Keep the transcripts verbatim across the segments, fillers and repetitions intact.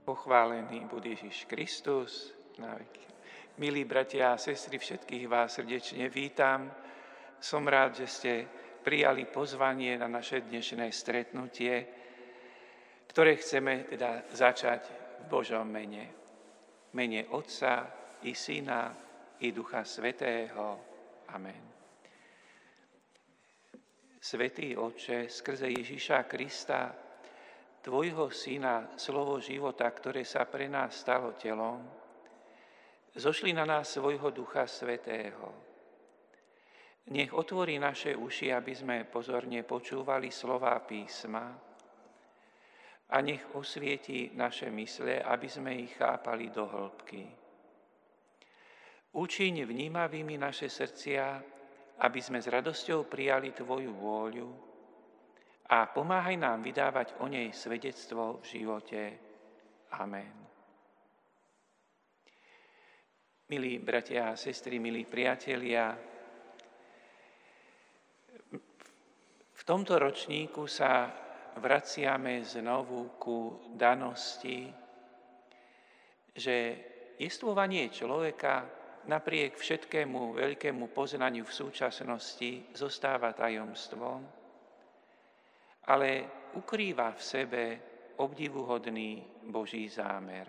Pochválený buď Ježiš Kristus na veky. Milí bratia a sestry, všetkých vás srdečne vítam. Som rád, že ste prijali pozvanie na naše dnešné stretnutie, ktoré chceme teda začať v Božom mene. Mene Otca i Syna i Ducha Svätého. Amen. Svätý Otče, skrze Ježiša Krista, Tvojho Syna, slovo života, ktoré sa pre nás stalo telom, zošli na nás svojho Ducha Svätého. Nech otvorí naše uši, aby sme pozorne počúvali slová písma a nech osvieti naše mysle, aby sme ich chápali do hĺbky. Učiň vnímavými naše srdcia, aby sme s radosťou prijali Tvoju vôľu, a pomáhaj nám vydávať o nej svedectvo v živote. Amen. Milí bratia a sestry, milí priatelia, v tomto ročníku sa vraciame znovu ku danosti, že jestvovanie človeka napriek všetkému veľkému poznaniu v súčasnosti zostáva tajomstvom, ale ukrýva v sebe obdivuhodný Boží zámer.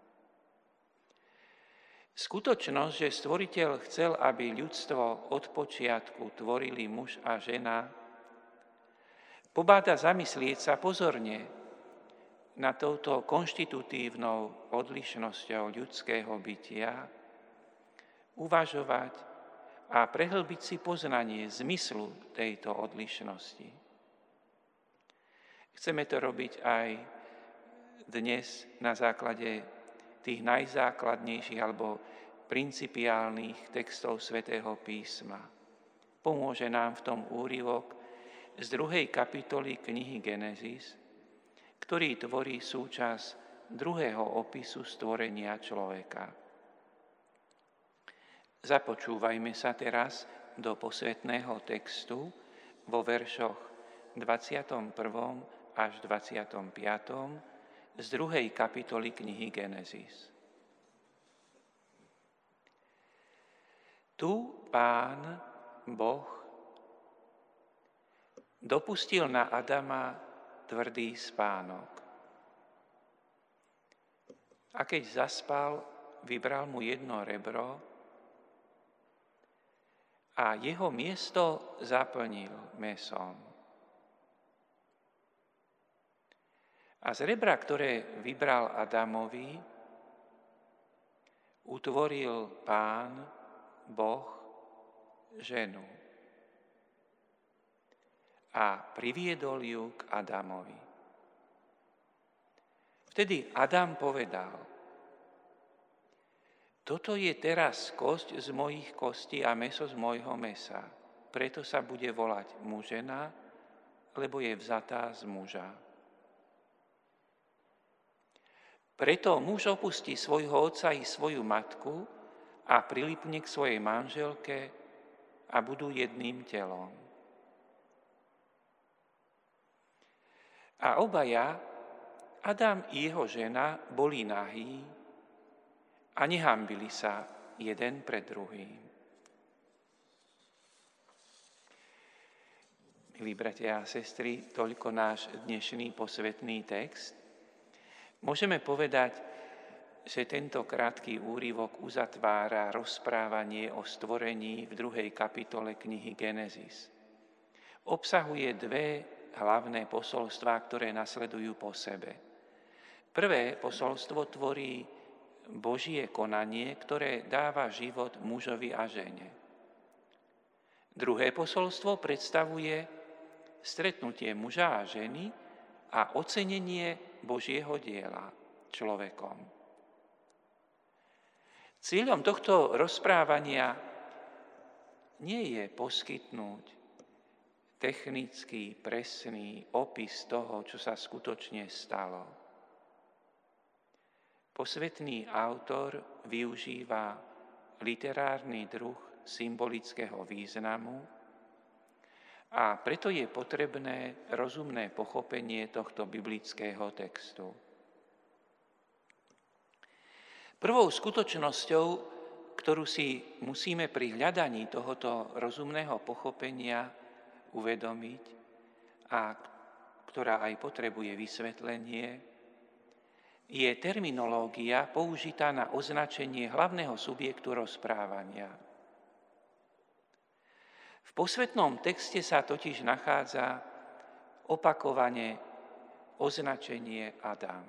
Skutočnosť, že Stvoriteľ chcel, aby ľudstvo od počiatku tvorili muž a žena, pobáda zamyslieť sa pozorne na touto konštitutívnou odlišnosťou ľudského bytia, uvažovať a prehlbiť si poznanie zmyslu tejto odlišnosti. Chceme to robiť aj dnes na základe tých najzákladnejších alebo principiálnych textov Svätého písma. Pomôže nám v tom úryvok z druhej kapitoly knihy Genesis, ktorý tvorí súčasť druhého opisu stvorenia človeka. Započúvajme sa teraz do posvätného textu vo veršoch dvadsiatom prvom až dvadsiatom piatom z druhej kapitoly knihy Genesis. Tu Pán Boh dopustil na Adama tvrdý spánok. A keď zaspal, vybral mu jedno rebro a jeho miesto zaplnil mäsom. A z rebra, ktoré vybral Adamovi, utvoril Pán Boh ženu a priviedol ju k Adamovi. Vtedy Adam povedal: Toto je teraz kosť z mojich kostí a mäso z mojho mäsa, preto sa bude volať mužena, lebo je vzatá z muža. Preto muž opustí svojho otca i svoju matku a prilipne k svojej manželke a budú jedným telom. A obaja, Adam i jeho žena, boli nahí a nehambili sa jeden pred druhým. Milí bratia a sestry, toľko náš dnešný posvätný text. Môžeme povedať, že tento krátky úryvok uzatvára rozprávanie o stvorení v druhej kapitole knihy Genesis. Obsahuje dve hlavné posolstvá, ktoré nasledujú po sebe. Prvé posolstvo tvorí Božie konanie, ktoré dáva život mužovi a žene. Druhé posolstvo predstavuje stretnutie muža a ženy a ocenenie Božieho diela človekom. Cieľom tohto rozprávania nie je poskytnúť technický, presný opis toho, čo sa skutočne stalo. Posvätný autor využíva literárny druh symbolického významu, a preto je potrebné rozumné pochopenie tohto biblického textu. Prvou skutočnosťou, ktorú si musíme pri hľadaní tohoto rozumného pochopenia uvedomiť a ktorá aj potrebuje vysvetlenie, je terminológia použitá na označenie hlavného subjektu rozprávania. V posvätnom texte sa totiž nachádza opakovane označenie Adam.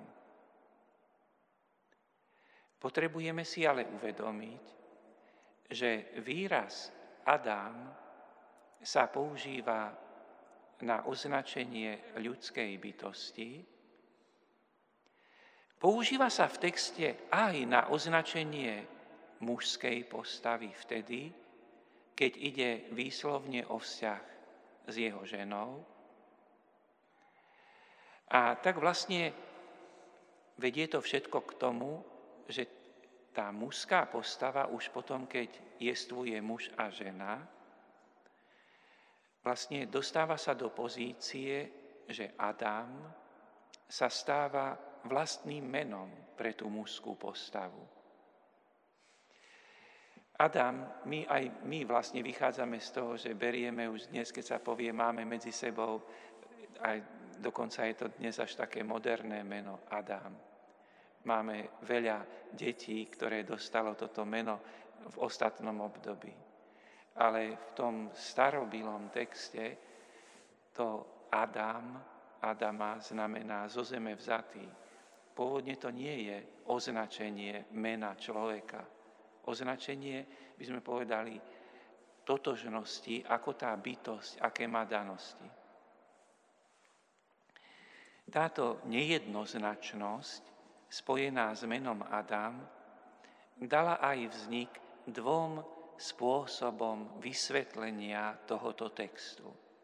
Potrebujeme si ale uvedomiť, že výraz Adam sa používa na označenie ľudskej bytosti. Používa sa v texte aj na označenie mužskej postavy vtedy, keď ide výslovne o vzťah s jeho ženou. A tak vlastne vedie to všetko k tomu, že tá mužská postava už potom, keď jestvuje muž a žena, vlastne dostáva sa do pozície, že Adam sa stáva vlastným menom pre tú mužskú postavu. Adam, my aj my vlastne vychádzame z toho, že berieme už dnes, keď sa povie, máme medzi sebou, aj dokonca je to dnes až také moderné meno Adam. Máme veľa detí, ktoré dostalo toto meno v ostatnom období. Ale v tom starobilom texte to Adam, Adama znamená zo zeme vzatý. Pôvodne to nie je označenie mena človeka. Označenie, by sme povedali, totožnosti, ako tá bytosť, aké má danosti. Táto nejednoznačnosť, spojená s menom Adam, dala aj vznik dvom spôsobom vysvetlenia tohoto textu.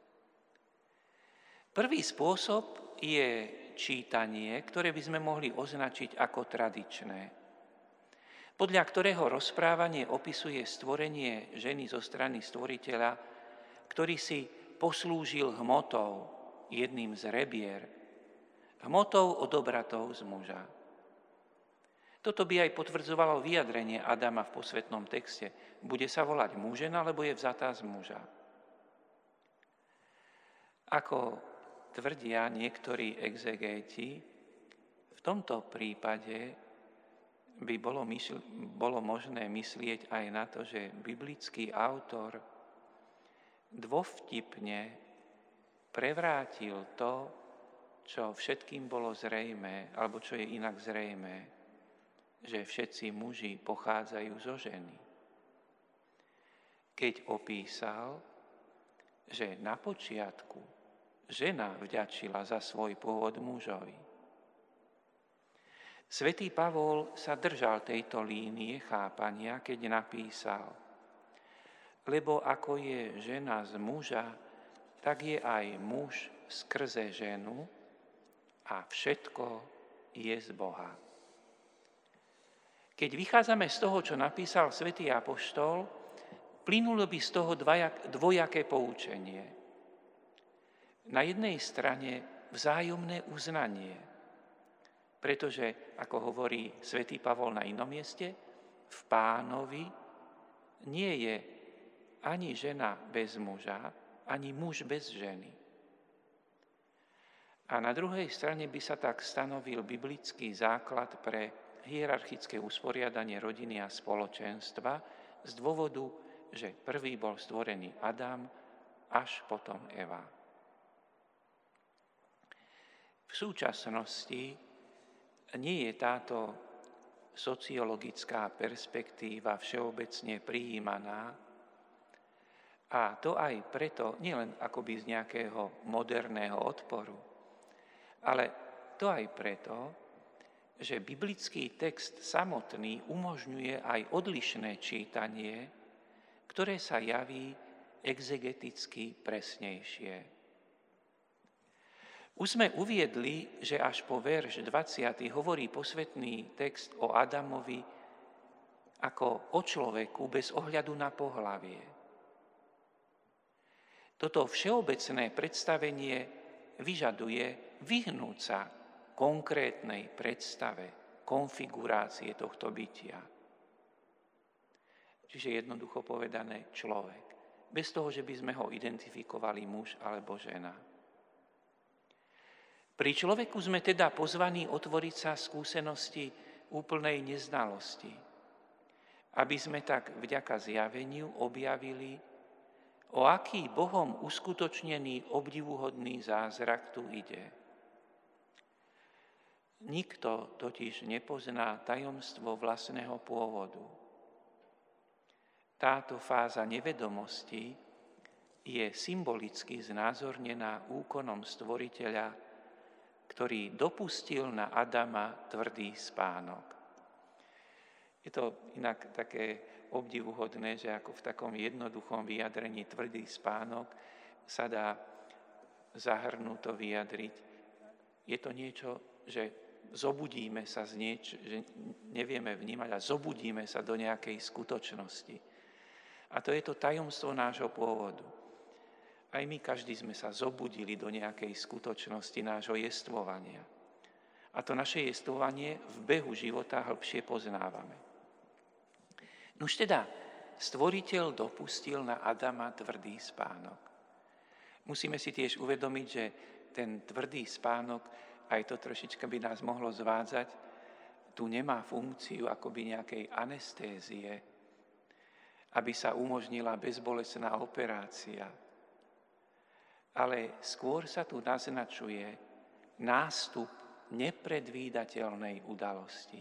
Prvý spôsob je čítanie, ktoré by sme mohli označiť ako tradičné, podľa ktorého rozprávanie opisuje stvorenie ženy zo strany stvoriteľa, ktorý si poslúžil hmotou, jedným z rebier, hmotou odobratou z muža. Toto by aj potvrdzovalo vyjadrenie Adama v posvätnom texte. Bude sa volať mužena, lebo je vzatá z muža. Ako tvrdia niektorí exegéti, v tomto prípade by bolo, mysl- bolo možné myslieť aj na to, že biblický autor dôvtipne prevrátil to, čo všetkým bolo zrejmé, alebo čo je inak zrejmé, že všetci muži pochádzajú zo ženy. Keď opísal, že na počiatku žena vďačila za svoj pôvod mužovi. Svätý Pavol sa držal tejto línie chápania, keď napísal: lebo ako je žena z muža, tak je aj muž skrze ženu a všetko je z Boha. Keď vychádzame z toho, čo napísal svätý apoštol, plynulo by z toho dvojaké poučenie. Na jednej strane vzájomné uznanie, pretože, ako hovorí svätý Pavol na inom mieste, v Pánovi nie je ani žena bez muža, ani muž bez ženy. A na druhej strane by sa tak stanovil biblický základ pre hierarchické usporiadanie rodiny a spoločenstva z dôvodu, že prvý bol stvorený Adam, až potom Eva. V súčasnosti nie je táto sociologická perspektíva všeobecne prijímaná, a to aj preto, nielen akoby z nejakého moderného odporu, ale to aj preto, že biblický text samotný umožňuje aj odlišné čítanie, ktoré sa javí exegeticky presnejšie. Už sme uviedli, že až po verš dvadsiaty hovorí posvätný text o Adamovi ako o človeku bez ohľadu na pohlavie. Toto všeobecné predstavenie vyžaduje vyhnúť sa konkrétnej predstave konfigurácie tohto bytia. Čiže jednoducho povedané človek. Bez toho, že by sme ho identifikovali muž alebo žena. Pri človeku sme teda pozvaní otvoriť sa skúsenosti úplnej neznalosti, aby sme tak vďaka zjaveniu objavili, o aký Bohom uskutočnený obdivuhodný zázrak tu ide. Nikto totiž nepozná tajomstvo vlastného pôvodu. Táto fáza nevedomosti je symbolicky znázornená úkonom Stvoriteľa, ktorý dopustil na Adama tvrdý spánok. Je to inak také obdivuhodné, že ako v takom jednoduchom vyjadrení tvrdý spánok sa dá zahrnuto vyjadriť. Je to niečo, že zobudíme sa z nieč, že nevieme vnímať a zobudíme sa do nejakej skutočnosti. A to je to tajomstvo nášho pôvodu. Aj my každý sme sa zobudili do nejakej skutočnosti nášho jestvovania. A to naše jestvovanie v behu života hĺbšie poznávame. Nuž teda, Stvoriteľ dopustil na Adama tvrdý spánok. Musíme si tiež uvedomiť, že ten tvrdý spánok, aj to trošička by nás mohlo zvádzať, tu nemá funkciu akoby nejakej anestézie, aby sa umožnila bezbolestná operácia. Ale skôr sa tu naznačuje nástup nepredvídateľnej udalosti,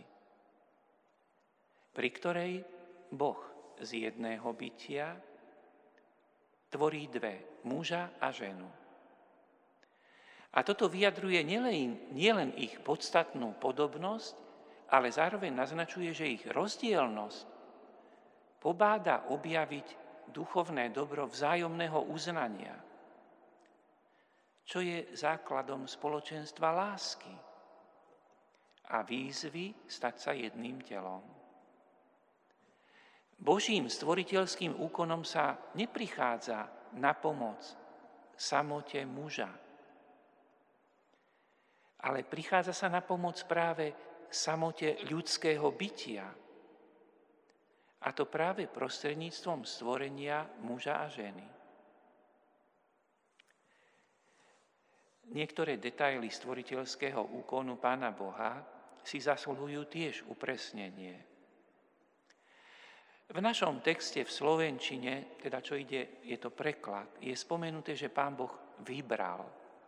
pri ktorej Boh z jedného bytia tvorí dve, muža a ženu. A toto vyjadruje nielen, nielen ich podstatnú podobnosť, ale zároveň naznačuje, že ich rozdielnosť pobáda objaviť duchovné dobro vzájomného uznania, čo je základom spoločenstva lásky a výzvy stať sa jedným telom. Božím stvoriteľským úkonom sa neprichádza na pomoc samote muža, ale prichádza sa na pomoc práve samote ľudského bytia, a to práve prostredníctvom stvorenia muža a ženy. Niektoré detaily stvoriteľského úkonu Pána Boha si zasluhujú tiež upresnenie. V našom texte v slovenčine, teda čo ide, je to preklad, je spomenuté, že Pán Boh vybral.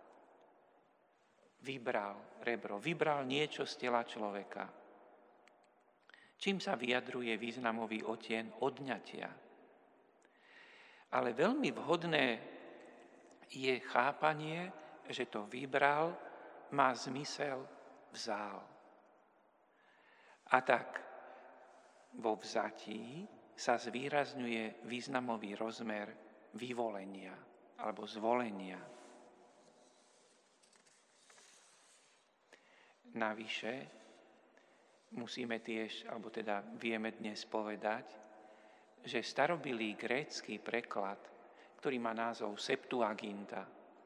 Vybral rebro, vybral niečo z tela človeka. Čím sa vyjadruje významový odtieň odňatia. Ale veľmi vhodné je chápanie, že to vybral, má zmysel vzal. A tak vo vzatí sa zvýrazňuje významový rozmer vyvolenia alebo zvolenia. Navyše musíme tiež, alebo teda vieme dnes povedať, že starobilý grécky preklad, ktorý má názov Septuaginta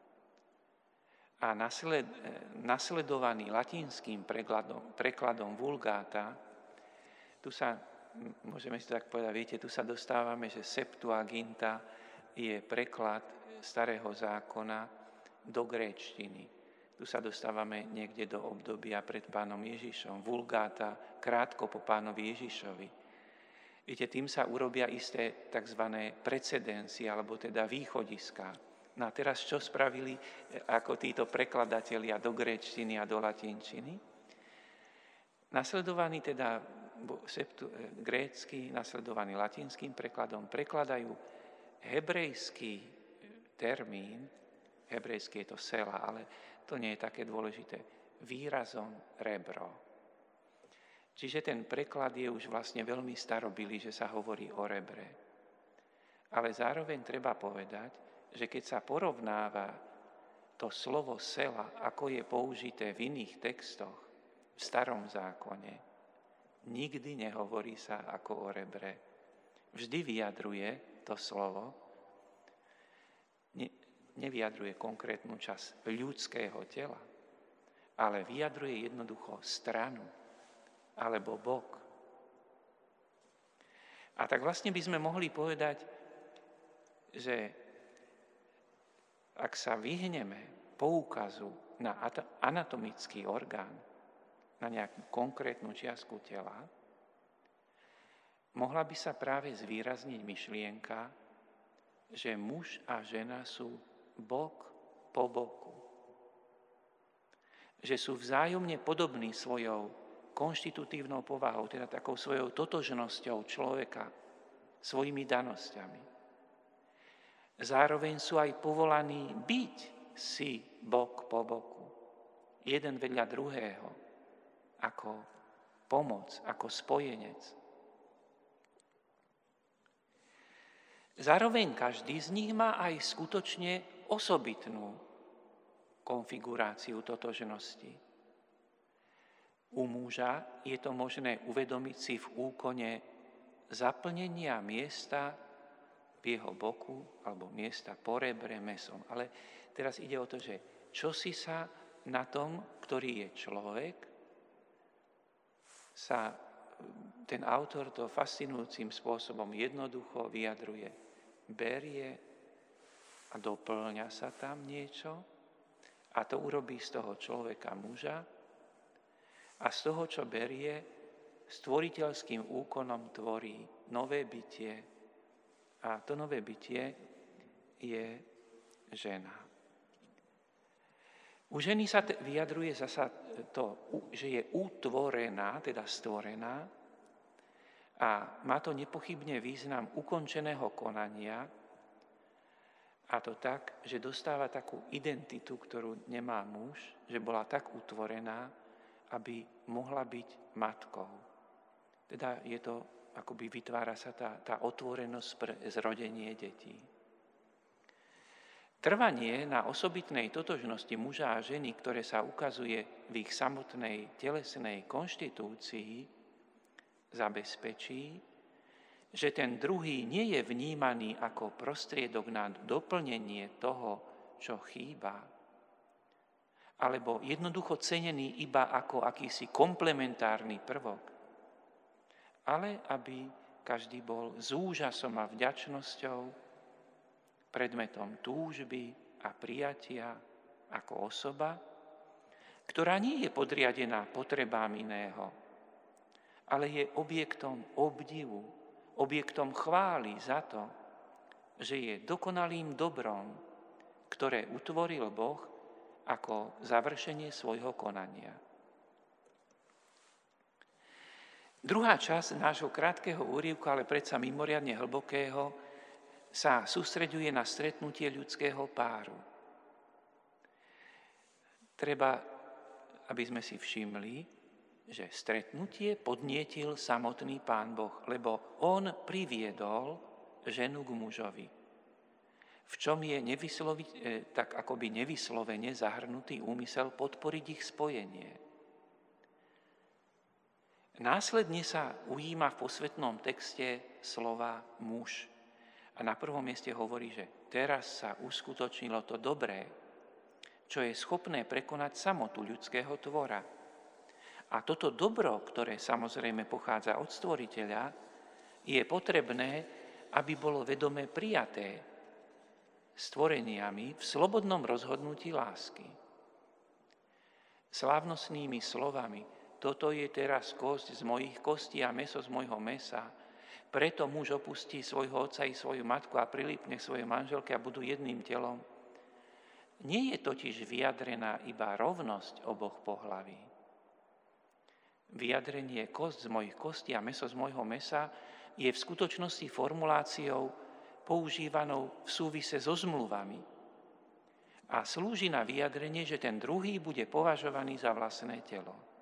a nasled, nasledovaný latinským prekladom, prekladom Vulgáta, tu sa, môžeme si tak povedať, viete, tu sa dostávame, že Septuaginta je preklad starého zákona do gréčtiny. Tu sa dostávame niekde do obdobia pred Pánom Ježišom. Vulgáta krátko po Pánovi Ježišovi. Viete, tým sa urobia isté tzv. Precedencie, alebo teda východiská. No a teraz čo spravili ako títo prekladatelia do gréčtiny a do latinčiny? Nasledovaný teda grécky, nasledovaný latinským prekladom, prekladajú hebrejský termín, hebrejský je to sela, ale to nie je také dôležité, výrazom rebro. Čiže ten preklad je už vlastne veľmi starobilý, že sa hovorí o rebre. Ale zároveň treba povedať, že keď sa porovnáva to slovo sela, ako je použité v iných textoch v Starom zákone, nikdy nehovorí sa ako o rebre. Vždy vyjadruje to slovo, nevyjadruje konkrétnu časť ľudského tela, ale vyjadruje jednoducho stranu, alebo Boh. A tak vlastne by sme mohli povedať, že ak sa vyhneme poukazu na anatomický orgán, na nejakú konkrétnu čiastku tela, mohla by sa práve zvýrazniť myšlienka, že muž a žena sú bok po boku. Že sú vzájomne podobní svojou konštitutívnou povahou, teda takou svojou totožnosťou človeka, svojimi danosťami. Zároveň sú aj povolaní byť si bok po boku, jeden vedľa druhého, ako pomoc, ako spojenec. Zároveň každý z nich má aj skutočne osobitnú konfiguráciu totožnosti. U muža je to možné uvedomiť si v úkone zaplnenia miesta v jeho boku alebo miesta po rebre mesom. Ale teraz ide o to, že čo si sa na tom, ktorý je človek, sa ten autor to fascinujúcim spôsobom jednoducho vyjadruje. Berie a doplňa sa tam niečo a to urobí z toho človeka muža a z toho, čo berie, stvoriteľským úkonom tvorí nové bytie a to nové bytie je žena. U ženy sa t- vyjadruje zasa to, že je utvorená, teda stvorená a má to nepochybne význam ukončeného konania a to tak, že dostáva takú identitu, ktorú nemá muž, že bola tak utvorená, aby mohla byť matkou. Teda je to, akoby vytvára sa tá, tá otvorenosť pre zrodenie detí. Trvanie na osobitnej totožnosti muža a ženy, ktoré sa ukazuje v ich samotnej telesnej konštitúcii, zabezpečí, že ten druhý nie je vnímaný ako prostriedok na doplnenie toho, čo chýba, alebo jednoducho cenený iba ako akýsi komplementárny prvok, ale aby každý bol s úžasom a vďačnosťou predmetom túžby a prijatia ako osoba, ktorá nie je podriadená potrebám iného, ale je objektom obdivu, objektom chvály za to, že je dokonalým dobrom, ktoré utvoril Boh ako završenie svojho konania. Druhá časť nášho krátkeho úryvku, ale predsa mimoriadne hlbokého, sa sústreďuje na stretnutie ľudského páru. Treba, aby sme si všimli, že stretnutie podnietil samotný Pán Boh, lebo on priviedol ženu k mužovi. V čom je nevyslovi, tak akoby nevyslovene zahrnutý úmysel podporiť ich spojenie. Následne sa ujíma v posvätnom texte slova muž. A na prvom mieste hovorí, že teraz sa uskutočnilo to dobré, čo je schopné prekonať samotu ľudského tvora. A toto dobro, ktoré samozrejme pochádza od stvoriteľa, je potrebné, aby bolo vedome prijaté stvoreniami v slobodnom rozhodnutí lásky. Slávnostnými slovami, toto je teraz kosť z mojich kostí a mäso z mojho mäsa, preto muž opustí svojho otca i svoju matku a prilípne k svojej manželke a budú jedným telom. Nie je totiž vyjadrená iba rovnosť oboch pohlaví. Vyjadrenie kosť z mojich kostí a mäso z mojho mäsa je v skutočnosti formuláciou používanou v súvise so zmluvami a slúži na vyjadrenie, že ten druhý bude považovaný za vlastné telo.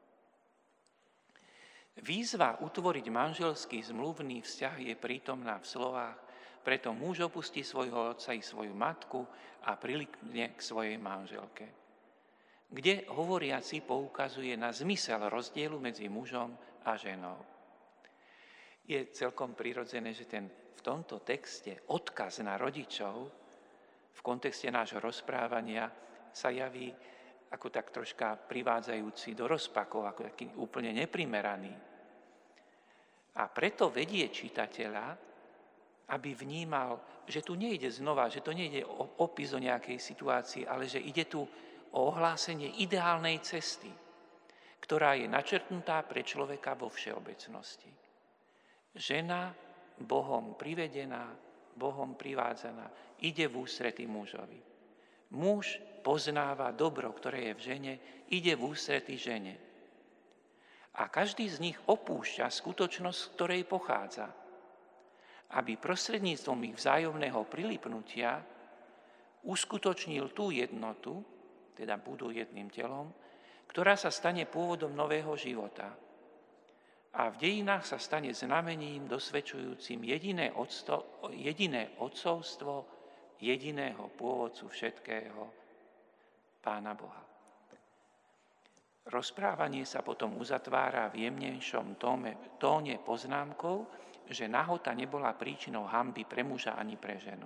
Výzva utvoriť manželský zmluvný vzťah je prítomná v slovách, preto muž opustí svojho otca i svoju matku a prilikne k svojej manželke, kde hovoriaci poukazuje na zmysel rozdielu medzi mužom a ženou. Je celkom prirodzené, že ten, v tomto texte odkaz na rodičov v kontexte nášho rozprávania sa javí ako tak troška privádzajúci do rozpakov, ako taký úplne neprimeraný. A preto vedie čitateľa, aby vnímal, že tu nejde znova, že to nejde o opis o nejakej situácii, ale že ide tu o ohlásenie ideálnej cesty, ktorá je načrtnutá pre človeka vo všeobecnosti. Žena, Bohom privedená, Bohom privádzaná, ide v ústrety mužovi. Muž poznáva dobro, ktoré je v žene, ide v ústrety žene. A každý z nich opúšťa skutočnosť, z ktorej pochádza, aby prostredníctvom ich vzájomného prilipnutia uskutočnil tú jednotu, teda budú jedným telom, ktorá sa stane pôvodom nového života. A v dejinách sa stane znamením dosvedčujúcim jediné, odsto, jediné odcovstvo jediného pôvodcu všetkého, Pána Boha. Rozprávanie sa potom uzatvára v jemnejšom tóne, tóne poznámkou, že nahota nebola príčinou hanby pre muža ani pre ženu.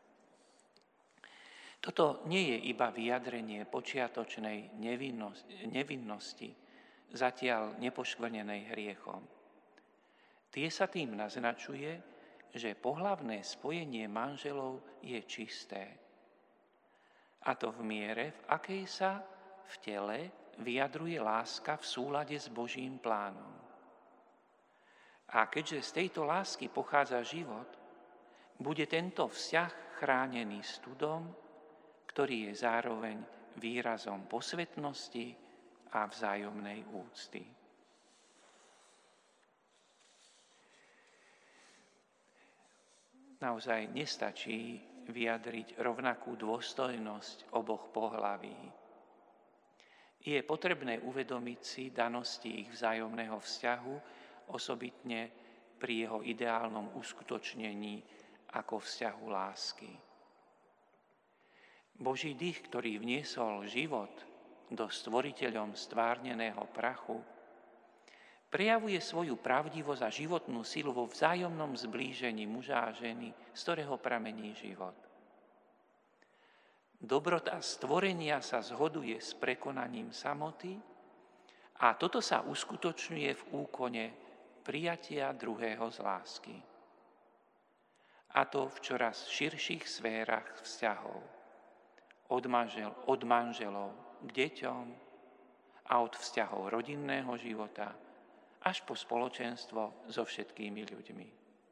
Toto nie je iba vyjadrenie počiatočnej nevinnosti, nevinnosti, zatiaľ nepoškvrnenej hriechom. Tie sa tým naznačuje, že pohlavné spojenie manželov je čisté. A to v miere, v akej sa v tele vyjadruje láska v súlade s Božím plánom. A keďže z tejto lásky pochádza život, bude tento vzťah chránený studom, ktorý je zároveň výrazom posvetnosti a vzájomnej úcty. Naozaj nestačí vyjadriť rovnakú dôstojnosť oboch pohlaví. Je potrebné uvedomiť si danosti ich vzájomného vzťahu, osobitne pri jeho ideálnom uskutočnení ako vzťahu lásky. Boží dých, ktorý vniesol život do stvoriteľom stvárneného prachu, prejavuje svoju pravdivosť a životnú silu vo vzájomnom zblížení muža a ženy, z ktorého pramení život. Dobrota stvorenia sa zhoduje s prekonaním samoty a toto sa uskutočňuje v úkone prijatia druhého z lásky. A to v čoraz širších sférach vzťahov. Od, manžel, od manželov k deťom a od vzťahov rodinného života až po spoločenstvo so všetkými ľuďmi.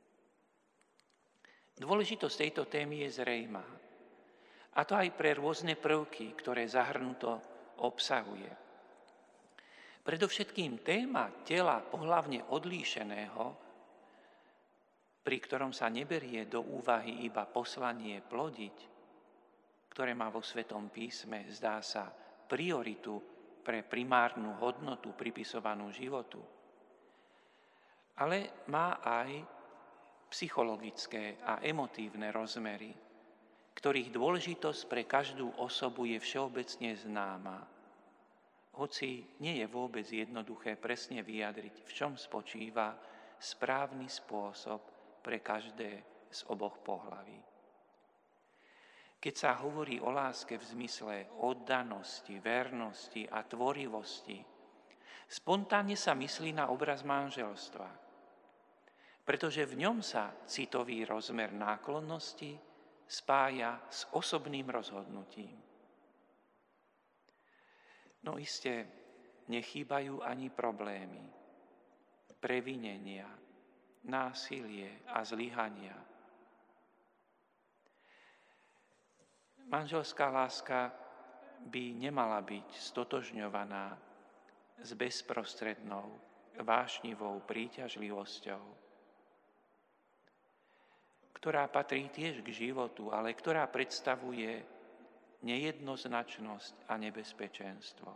Dôležitosť tejto témy je zrejmá. A to aj pre rôzne prvky, ktoré zahrnuto obsahuje. Predovšetkým téma tela pohlavne odlíšeného, pri ktorom sa neberie do úvahy iba poslanie plodiť, ktoré má vo Svetom písme, zdá sa, prioritu pre primárnu hodnotu pripisovanú životu, ale má aj psychologické a emotívne rozmery, ktorých dôležitosť pre každú osobu je všeobecne známa. Hoci nie je vôbec jednoduché presne vyjadriť, v čom spočíva správny spôsob pre každé z oboch pohlaví. Keď sa hovorí o láske v zmysle oddanosti, vernosti a tvorivosti, spontánne sa myslí na obraz manželstva, pretože v ňom sa citový rozmer náklonnosti spája s osobným rozhodnutím. No iste, nechýbajú ani problémy, previnenia, násilie a zlyhania. Manželská láska by nemala byť stotožňovaná s bezprostrednou, vášnivou príťažlivosťou, ktorá patrí tiež k životu, ale ktorá predstavuje nejednoznačnosť a nebezpečenstvo.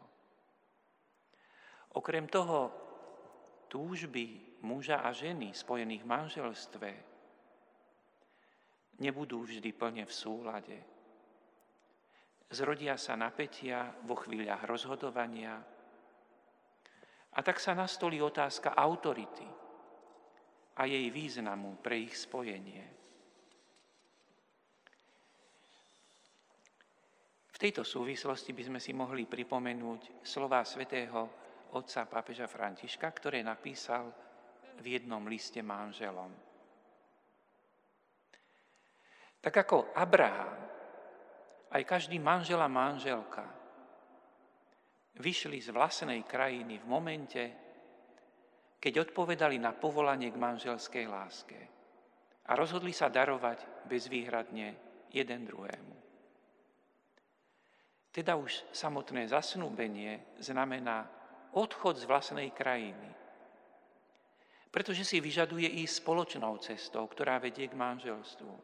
Okrem toho, túžby muža a ženy spojených v manželstve nebudú vždy plne v súlade. Zrodia sa napätia vo chvíľach rozhodovania a tak sa nastolí otázka autority a jej významu pre ich spojenie. V tejto súvislosti by sme si mohli pripomenúť slová svätého otca pápeža Františka, ktoré napísal v jednom liste manželom. Tak ako Abraham, aj každý manžel a manželka vyšli z vlastnej krajiny v momente, keď odpovedali na povolanie k manželskej láske a rozhodli sa darovať bezvýhradne jeden druhému. Teda už samotné zasnúbenie znamená odchod z vlastnej krajiny, pretože si vyžaduje ísť spoločnou cestou, ktorá vedie k manželstvu.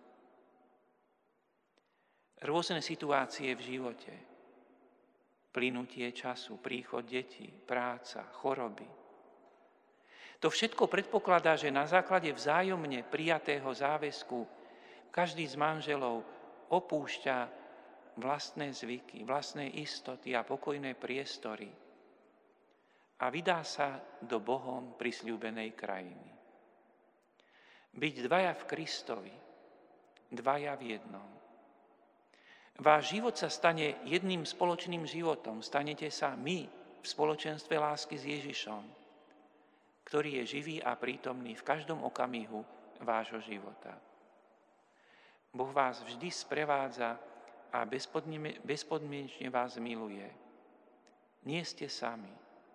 Rôzne situácie v živote, plynutie času, príchod detí, práca, choroby. To všetko predpokladá, že na základe vzájomne prijatého záväzku každý z manželov opúšťa vlastné zvyky, vlastné istoty a pokojné priestory a vydá sa do Bohom prisľúbenej krajiny. Byť dvaja v Kristovi, dvaja v jednom. Váš život sa stane jedným spoločným životom. Stanete sa my v spoločenstve lásky s Ježišom, ktorý je živý a prítomný v každom okamihu vášho života. Boh vás vždy sprevádza a bezpodmienečne vás miluje. Nie ste sami.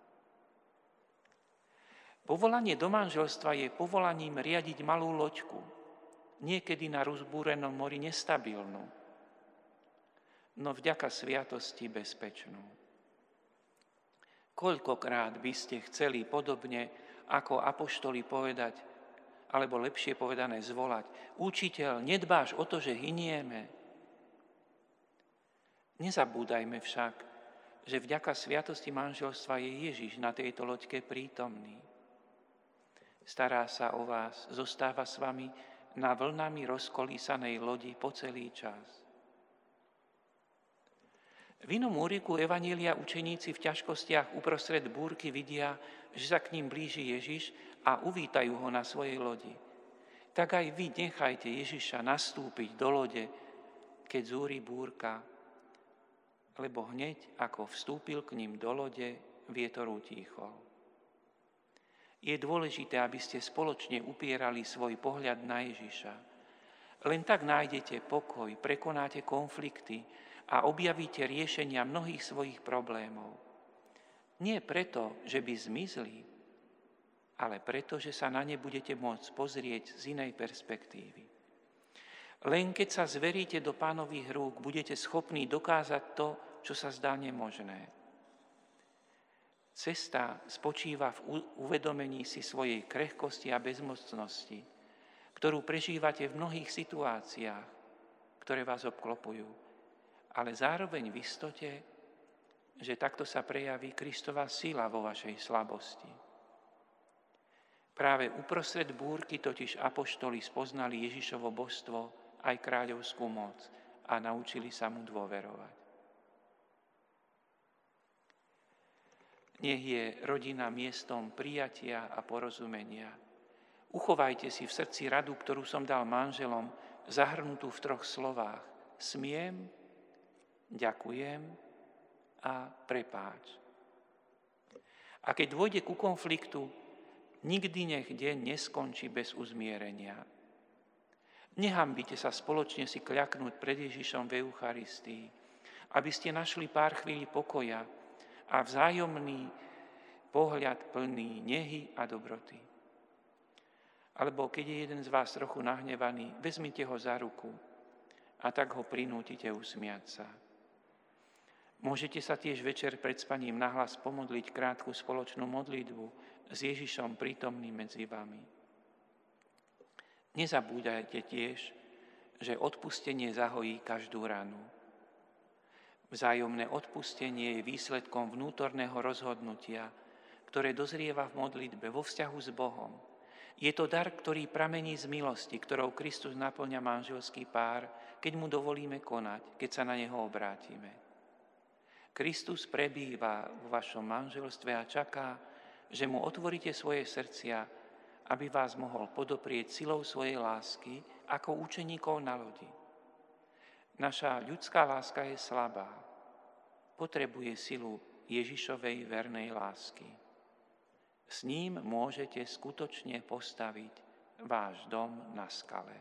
Povolanie do manželstva je povolaním riadiť malú loďku, niekedy na rozbúrenom mori nestabilnú, no vďaka sviatosti bezpečnú. Koľkokrát by ste chceli podobne ako apoštoli povedať, alebo lepšie povedané zvolať: Učiteľ, nedbáš o to, že hynieme? Nezabúdajme však, že vďaka sviatosti manželstva je Ježiš na tejto loďke prítomný. Stará sa o vás, zostáva s vami na vlnami rozkolísanej lodi po celý čas. V inom úryku evanjelia učeníci v ťažkostiach uprostred búrky vidia, že sa k ním blíži Ježiš a uvítajú ho na svojej lodi. Tak aj vy nechajte Ježiša nastúpiť do lode, keď zúri búrka, lebo hneď ako vstúpil k ním do lode, vietor utíchol. Je dôležité, aby ste spoločne upierali svoj pohľad na Ježiša. Len tak nájdete pokoj, prekonáte konflikty a objavíte riešenia mnohých svojich problémov. Nie preto, že by zmizli, ale preto, že sa na ne budete môcť pozrieť z inej perspektívy. Len keď sa zveríte do Pánových rúk, budete schopní dokázať to, čo sa zdá nemožné. Cesta spočíva v uvedomení si svojej krehkosti a bezmocnosti, ktorú prežívate v mnohých situáciách, ktoré vás obklopujú, ale zároveň v istote, že takto sa prejaví Kristova sila vo vašej slabosti. Práve uprostred búrky totiž apoštoli spoznali Ježišovo božstvo aj kráľovskú moc a naučili sa mu dôverovať. Nech je rodina miestom prijatia a porozumenia. Uchovajte si v srdci radu, ktorú som dal manželom, zahrnutú v troch slovách: smiem, ďakujem a prepáč. A keď dôjde ku konfliktu, nikdy nech deň neskončí bez uzmierenia. Nehambite sa spoločne si kľaknúť pred Ježišom v Eucharistii, aby ste našli pár chvíľ pokoja a vzájomný pohľad plný nehy a dobroty. Alebo keď je jeden z vás trochu nahnevaný, vezmite ho za ruku a tak ho prinútite usmiať sa. Môžete sa tiež večer pred spaním nahlas pomodliť krátku spoločnú modlitbu s Ježišom prítomným medzi vami. Nezabúdajte tiež, že odpustenie zahojí každú ranu. Vzájomné odpustenie je výsledkom vnútorného rozhodnutia, ktoré dozrieva v modlitbe, vo vzťahu s Bohom. Je to dar, ktorý pramení z milosti, ktorou Kristus naplňa manželský pár, keď mu dovolíme konať, keď sa na neho obrátime. Kristus prebýva vo vašom manželstve a čaká, že mu otvoríte svoje srdcia, aby vás mohol podoprieť silou svojej lásky ako učeníkov na lodi. Naša ľudská láska je slabá, potrebuje silu Ježišovej vernej lásky. S ním môžete skutočne postaviť váš dom na skale.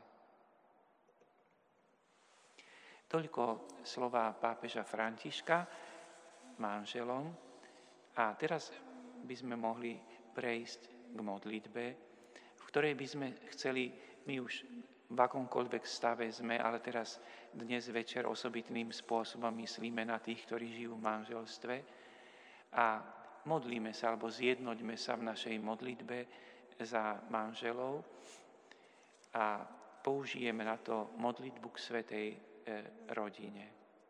Toľko slová pápeža Františka manželom. A teraz by sme mohli prejsť k modlitbe, v ktorej by sme chceli, my už v akomkoľvek stave sme, ale teraz dnes večer osobitným spôsobom myslíme na tých, ktorí žijú v manželstve a modlíme sa, alebo zjednoďme sa v našej modlitbe za manželov a použijeme na to modlitbu k svätej rodine.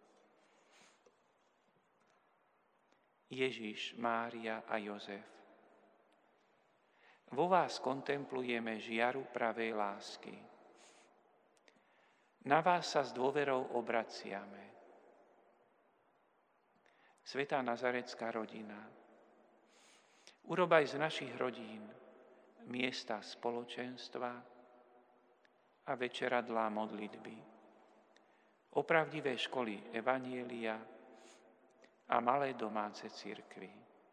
Ježiš, Mária a Jozef. Vo vás kontemplujeme žiaru pravej lásky. Na vás sa s dôverou obraciame. Svätá nazarecká rodina, urob aj z našich rodín miesta spoločenstva a večeradlá modlitby, opravdivé školy evanjelia a malé domáce cirkvi.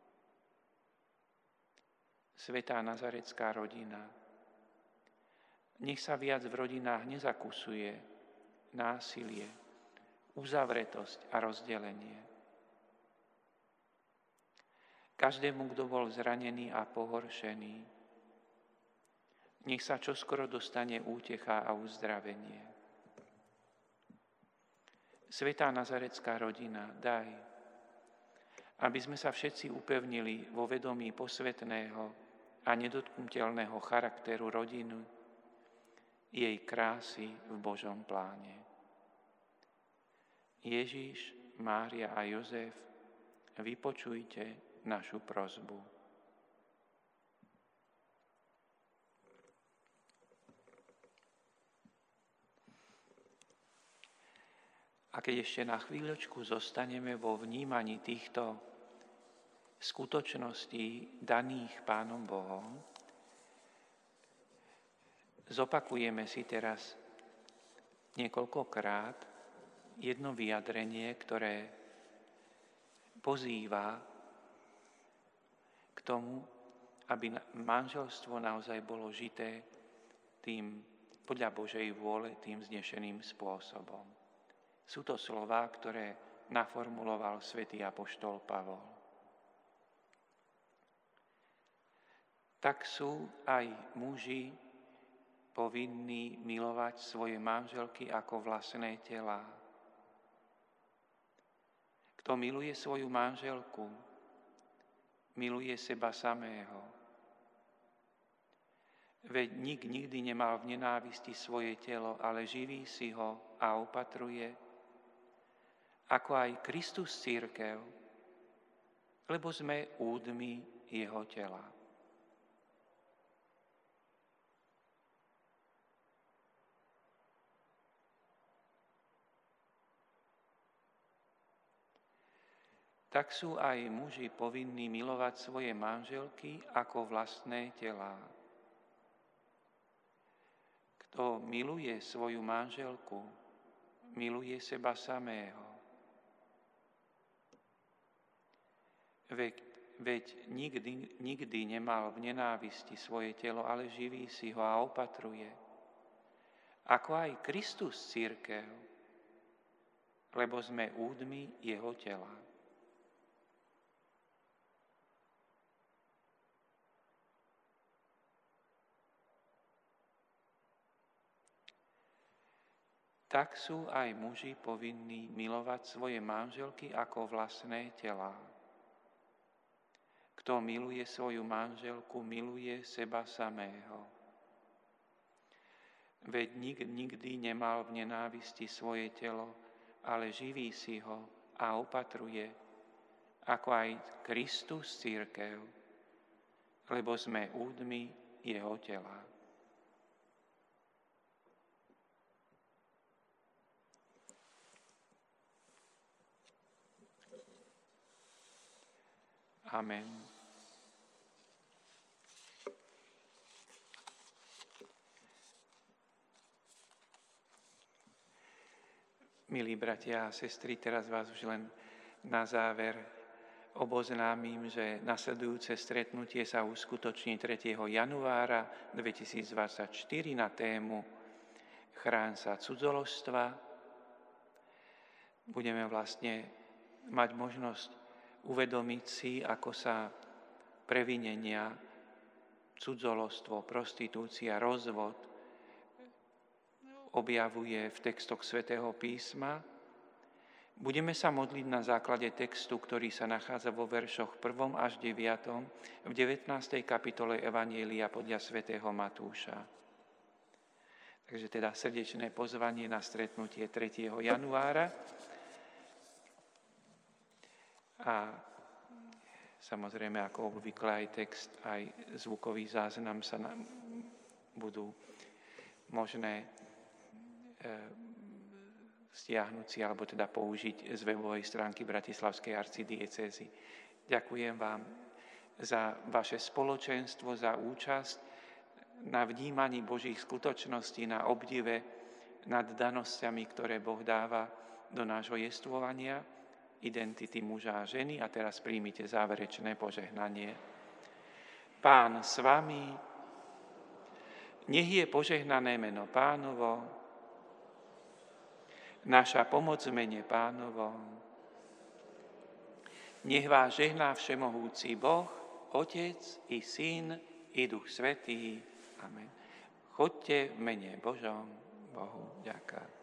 Svätá nazarecká rodina, nech sa viac v rodinách nezakusuje násilie, uzavretosť a rozdelenie. Každému, kto bol zranený a pohoršený, nech sa čoskoro dostane útecha a uzdravenie. Svätá nazarecká rodina, daj, aby sme sa všetci upevnili vo vedomí posvätného a nedotknuteľného charakteru rodiny, jej krásy v Božom pláne. Ježiš, Mária a Jozef, vypočujte našu prosbu. A keď ešte na chvíľočku zostaneme vo vnímaní týchto skutočností daných Pánom Bohom, zopakujeme si teraz niekoľkokrát jedno vyjadrenie, ktoré pozýva k tomu, aby manželstvo naozaj bolo žité tým podľa Božej vôle, tým vznešeným spôsobom. Sú to slová, ktoré naformuloval svätý apoštol Pavol. Tak sú aj muži povinní milovať svoje manželky ako vlastné telá. Kto miluje svoju manželku, miluje seba samého. Veď nik nikdy nemal v nenávisti svoje telo, ale živí si ho a opatruje, ako aj Kristus cirkev, lebo sme údmi jeho tela. Tak sú aj muži povinní milovať svoje manželky ako vlastné telá. Kto miluje svoju manželku, miluje seba samého. Veď, veď nikdy, nikdy nemal v nenávisti svoje telo, ale živí si ho a opatruje. Ako aj Kristus cirkev, lebo sme údmi jeho tela. Tak sú aj muži povinní milovať svoje manželky ako vlastné telá. Kto miluje svoju manželku, miluje seba samého. Veď nik nikdy nemal v nenávisti svoje telo, ale živí si ho a opatruje, ako aj Kristus cirkev, lebo sme údmi jeho tela. Amen. Milí bratia a sestry, teraz vás už len Na záver oboznámim, že nasledujúce stretnutie sa uskutoční tretieho januára dvetisícdvadsaťštyri na tému Chráň sa cudzoložstva. Budeme vlastne mať možnosť uvedomiť si, ako sa previnenia, cudzoložstvo, prostitúcia, rozvod objavuje v textoch Svätého písma. Budeme sa modliť na základe textu, ktorý sa nachádza vo veršoch prvom až deviatom v devätnástej kapitole Evanjelia podľa svätého Matúša. Takže teda srdečné pozvanie na stretnutie tretieho januára. A samozrejme, ako obvykle aj text, aj zvukový záznam sa nám budú možné stiahnuť si, alebo teda použiť z webovej stránky Bratislavskej arcidiecézy. Ďakujem vám za vaše spoločenstvo, za účasť na vnímaní Božích skutočností, na obdive nad danosťami, ktoré Boh dáva do nášho jestvovania, identity muža a ženy. A teraz príjmite záverečné požehnanie. Pán s vami, nech je požehnané meno Pánovo, naša pomoc v mene Pánovom. Nech vás žehná všemohúci Boh, Otec i Syn i Duch Svätý. Amen. Choďte v mene Božom. Bohu ďaká.